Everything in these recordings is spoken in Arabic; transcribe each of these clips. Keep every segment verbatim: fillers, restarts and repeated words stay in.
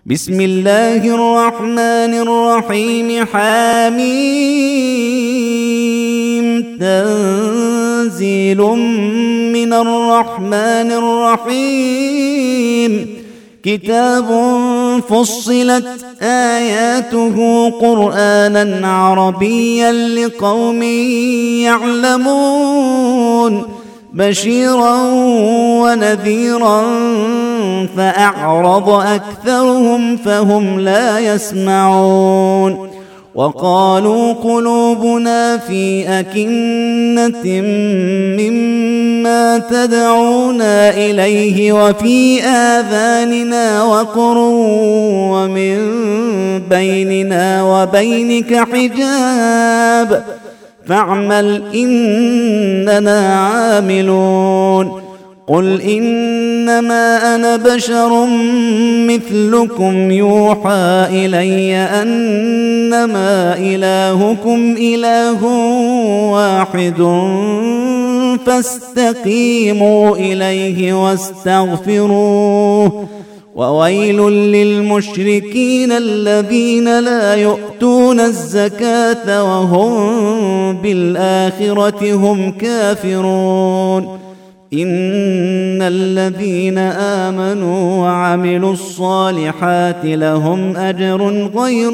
بسم الله الرحمن الرحيم. حميم. تنزيل من الرحمن الرحيم. كتاب فصلت آياته قرآنا عربيا لقوم يعلمون بشيرا ونذيرا فأعرض أكثرهم فهم لا يسمعون. وقالوا قلوبنا في أكنة مما تدعونا إليه وفي آذاننا وقر ومن بيننا وبينك حجاب فاعمل إننا عاملون. قل إنما أنا بشر مثلكم يوحى إلي أنما إلهكم إله واحد فاستقيموا إليه واستغفروه. وويل للمشركين الذين لا يؤتون الزكاة وهم بالآخرة هم كافرون. إن الذين آمنوا وعملوا الصالحات لهم أجر غير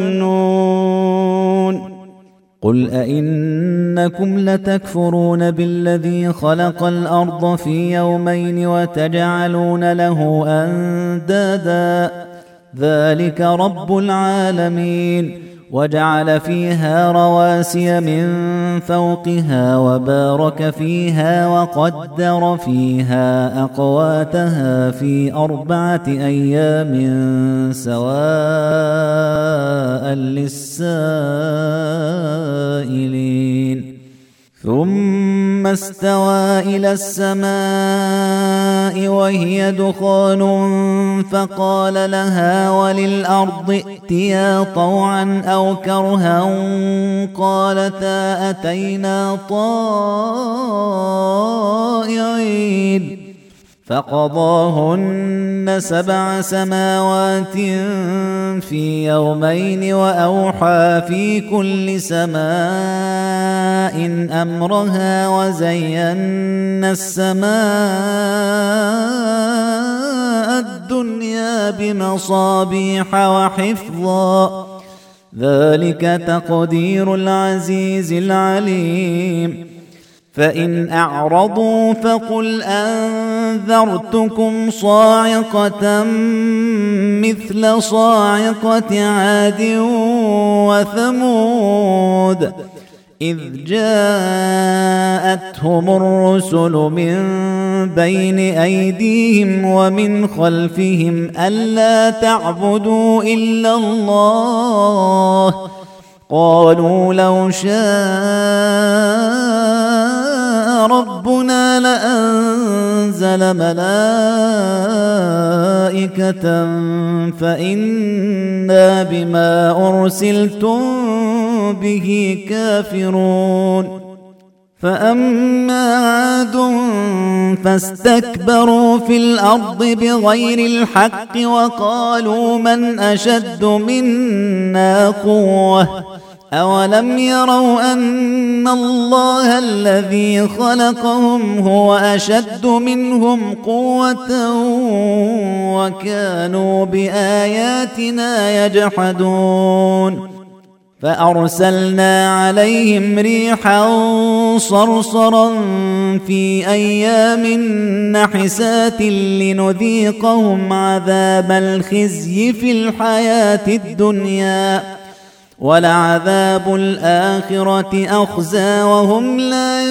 ممنون. قل أئنكم لتكفرون بالذي خلق الأرض في يومين وتجعلون له أندادا ذلك رب العالمين. وجعل فيها رواسي من فوقها وبارك فيها وقدر فيها أقواتها في أربعة أيام سواء للسائلين. ثم استوى إلى السماء وهي دخان فقال لها وللأرض ائتيا طوعا أو كرها قالتا أتينا طائعين. فقضاهن سبع سماوات في يومين وأوحى في كل سماء أمرها وزينا السماء الدنيا بمصابيح وحفظا ذلك تقدير العزيز العليم. فإن أعرضوا فقل أنذرتكم صاعقة مثل صاعقة عاد وثمود إذ جاءتهم الرسل من بين أيديهم ومن خلفهم ألا تعبدوا إلا الله قالوا لو شاء ربنا لأنزل ملائكة فإنا بما أرسلتم به كافرون. فأما عاد فاستكبروا في الأرض بغير الحق وقالوا من أشد منا قوة أولم يروا أن الله الذي خلقهم هو أشد منهم قوة وكانوا بآياتنا يجحدون. فأرسلنا عليهم ريحا صرصرا في أيام نحسات لنذيقهم عذاب الخزي في الحياة الدنيا ولعذاب الآخرة أخزى وهم لا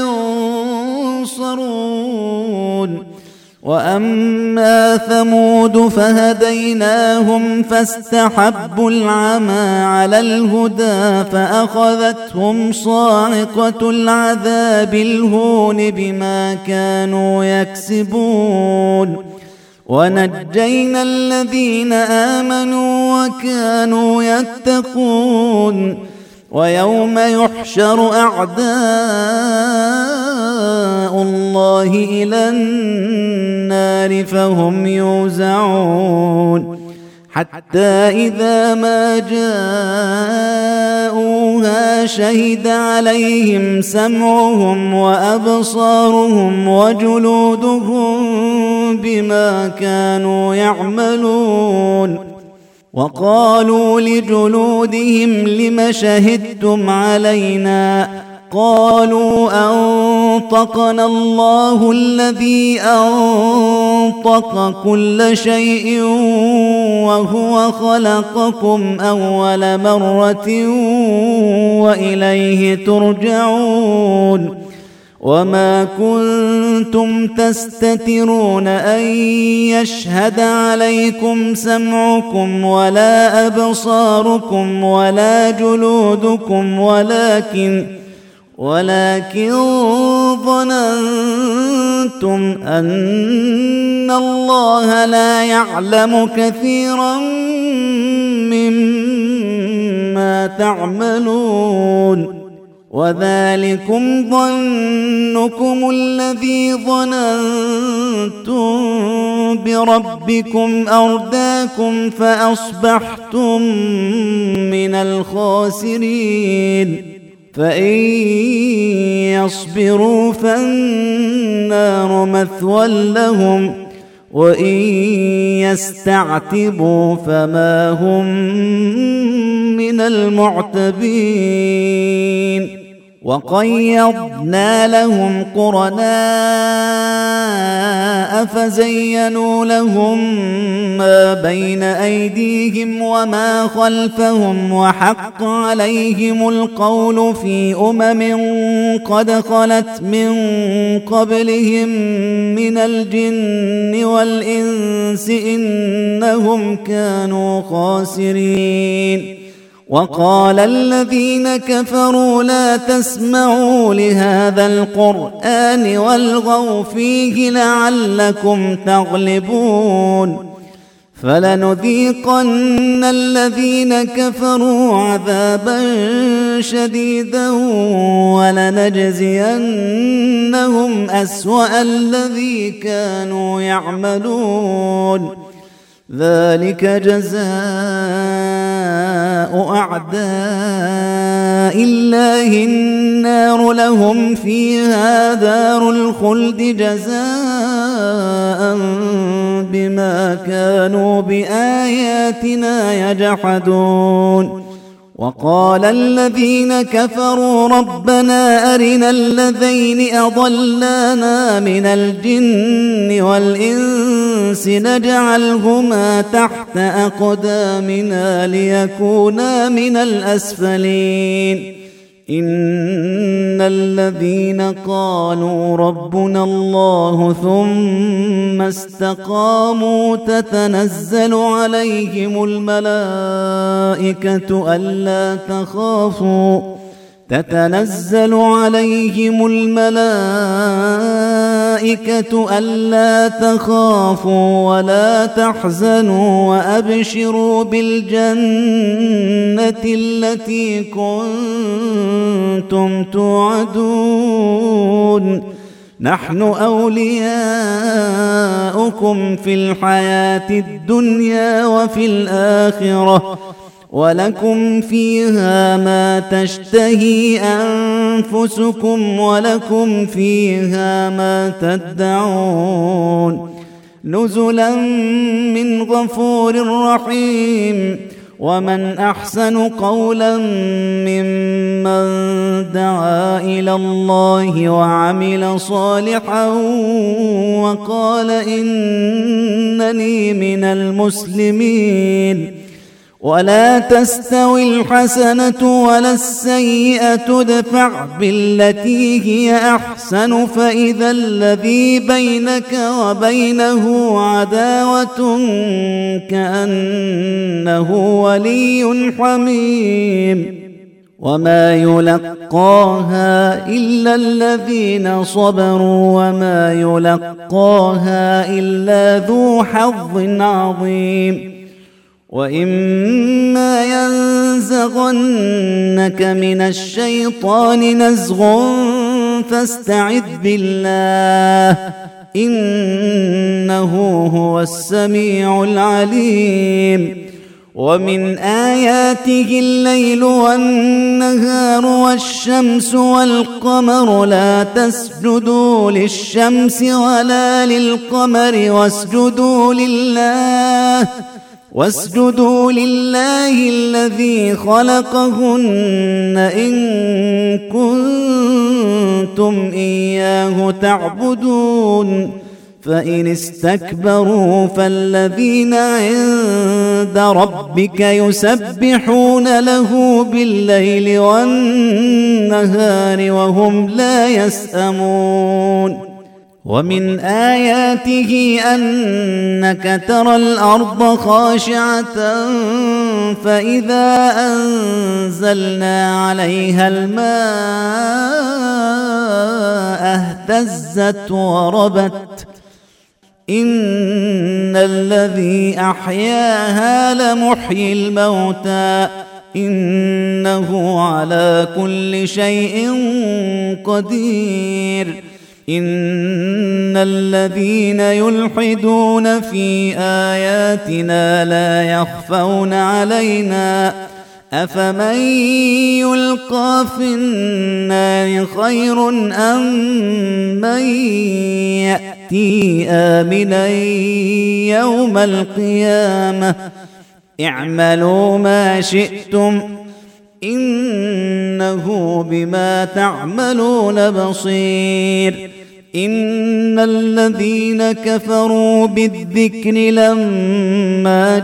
ينصرون. وأما ثمود فهديناهم فاستحبوا العمى على الهدى فأخذتهم صاعقة العذاب الهون بما كانوا يكسبون. ونجينا الذين آمنوا وكانوا يتقون. ويوم يحشر أعداء الله إلى النار فهم يوزعون حتى إذا ما جاءوها شهد عليهم سمعهم وأبصارهم وجلودهم بما كانوا يعملون. وقالوا لجلودهم لم شهدتم علينا؟ قالوا أنطقنا الله الذي أنطق كل شيء وهو خلقكم أول مرة وإليه ترجعون. وما كنتم تستترون أن يشهد عليكم سمعكم ولا أبصاركم ولا جلودكم ولكن ولكن ظننتم أن الله لا يعلم كثيرا مما تعملون. وذلكم ظنكم الذي ظننتم بربكم أرداكم فأصبحتم من الخاسرين. فإن يصبروا فالنار مثوى لهم وإن يستعتبوا فما هم من المعتبين. وقيضنا لهم قرناء فزينوا لهم ما بين أيديهم وما خلفهم وحق عليهم القول في أمم قد خلت من قبلهم من الجن والإنس إنهم كانوا خاسرين. وقال الذين كفروا لا تسمعوا لهذا القرآن والغوا فيه لعلكم تغلبون. فلنذيقن الذين كفروا عذابا شديدا ولنجزينهم أسوأ الذي كانوا يعملون. ذلك جزاء أعداء الله النار لهم فيها دار الخلد جزاء بما كانوا بآياتنا يجحدون. وقال الذين كفروا ربنا أرنا الذين أضلانا من الجن والإنس نجعلهما تحت أقدامنا ليكونا من الأسفلين. إن الذين قالوا ربنا الله ثم استقاموا تتنزل عليهم الملائكة ألا تخافوا تتنزل عليهم الملائكة ألا تخافوا ولا تحزنوا وأبشروا بالجنة التي كنتم توعدون. نحن أولياؤكم في الحياة الدنيا وفي الآخرة ولكم فيها ما تشتهي أنفسكم ولكم فيها ما تدعون. نزلا من غفور رحيم. ومن أحسن قولا ممن دعا إلى الله وعمل صالحا وقال إنني من المسلمين. ولا تستوي الحسنة ولا السيئة ادفع بالتي هي أحسن فإذا الذي بينك وبينه عداوة كأنه ولي حميم. وما يلقاها إلا الذين صبروا وما يلقاها إلا ذو حظ عظيم. وإما ينزغنك من الشيطان نزغ فاستعذ بالله إنه هو السميع العليم. ومن آياته الليل والنهار والشمس والقمر لا تسجدوا للشمس ولا للقمر واسجدوا لله واسجدوا لله الذي خلقهن إن كنتم إياه تعبدون. فإن استكبروا فالذين عند ربك يسبحون له بالليل والنهار وهم لا يسأمون. ومن آياته أنك ترى الأرض خاشعة فإذا أنزلنا عليها الماء اهتزت وربت إن الذي أحياها لمحيي الموتى إنه على كل شيء قدير. إن الذين يلحدون في آياتنا لا يخفون علينا أفمن يلقى في النار خير أم من يأتي آمنا يوم القيامة اعملوا ما شئتم إنه بما تعملون بصير. إن الذين كفروا بالذكر لما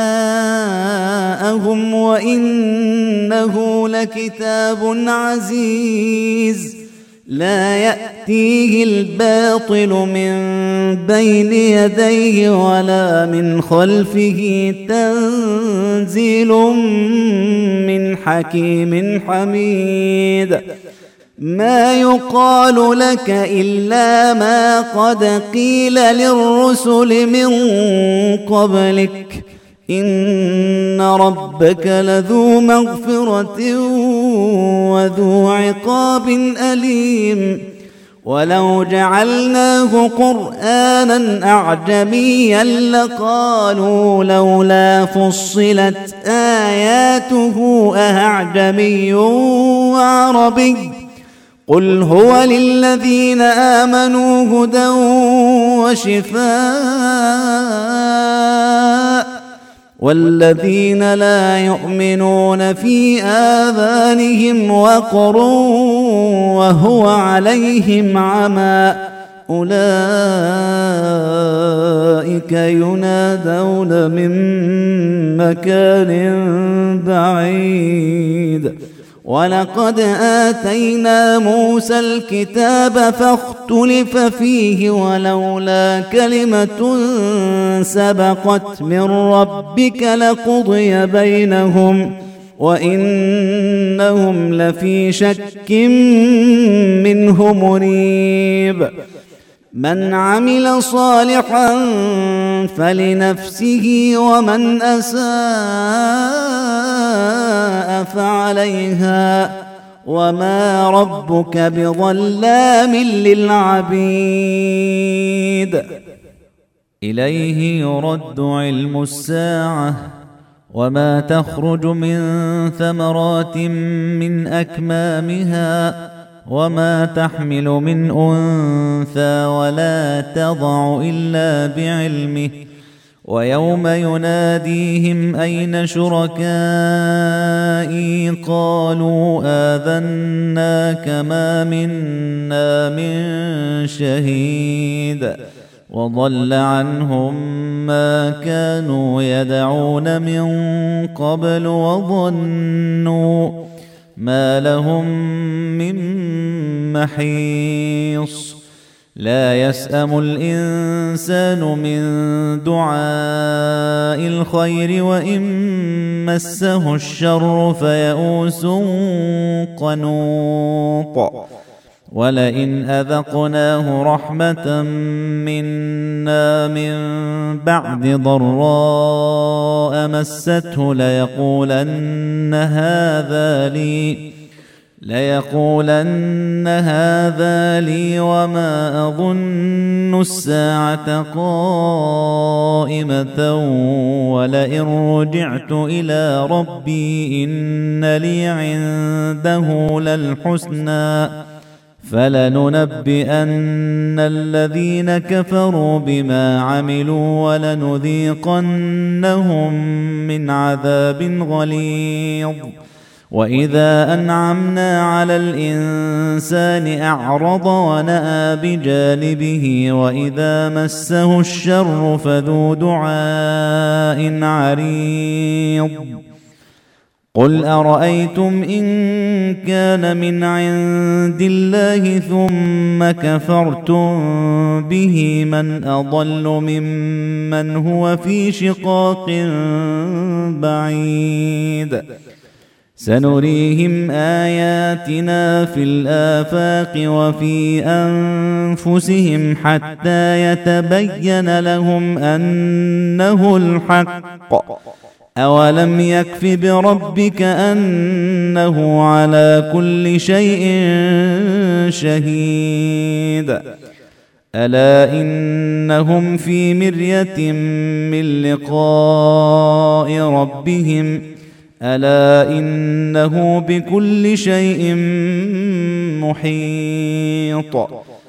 جاءهم وإنه لكتاب عزيز لا يأتيه الباطل من بين يديه ولا من خلفه تنزيل من حكيم حميد. ما يقال لك إلا ما قد قيل للرسل من قبلك إن ربك لذو مغفرة وذو عقاب أليم. ولو جعلناه قرآنا أعجميا لقالوا لولا فصلت آياته أأعجمي وعربي قل هو للذين آمنوا هدى وشفاء والذين لا يؤمنون في آذانهم وقر وهو عليهم عمى أولئك ينادون من مكان بعيد. ولقد آتينا موسى الكتاب فاختلف فيه ولولا كلمة سبقت من ربك لقضي بينهم وإنهم لفي شك منه مريب. من عمل صالحا فلنفسه ومن أساء فعليها وما ربك بظلام للعبيد. إليه يرد علم الساعة وما تخرج من ثمرات من أكمامها وما تحمل من أنثى ولا تضع إلا بعلمه ويوم يناديهم أين شركائي قالوا آذناك ما منا من شهيد وضل عنهم ما كانوا يدعون من قبل وظنوا ما لهم من محيص. لا يسأم الإنسان من دعاء الخير وإن مسه الشر فيئوس قنوط. ولئن أذقناه رحمة منا من بعد ضراء مسته ليقولن هذا لي ليقولن هذا لي وما أظن الساعة قائمة ولئن رجعت إلى ربي إن لي عنده للحسنى فلننبئن الذين كفروا بما عملوا ولنذيقنهم من عذاب غليظ. وإذا أنعمنا على الإنسان أعرض ونأى بجانبه وإذا مسه الشر فذو دعاء عريض. قل أرأيتم إن كان من عند الله ثم كفرتم به من أضل ممن هو في شقاق بعيد. سنريهم آياتنا في الآفاق وفي أنفسهم حتى يتبين لهم أنه الحق. أولم يكف بربك أنه على كل شيء شهيد. ألا إنهم في مرية من لقاء ربهم ألا إنه بكل شيء محيط.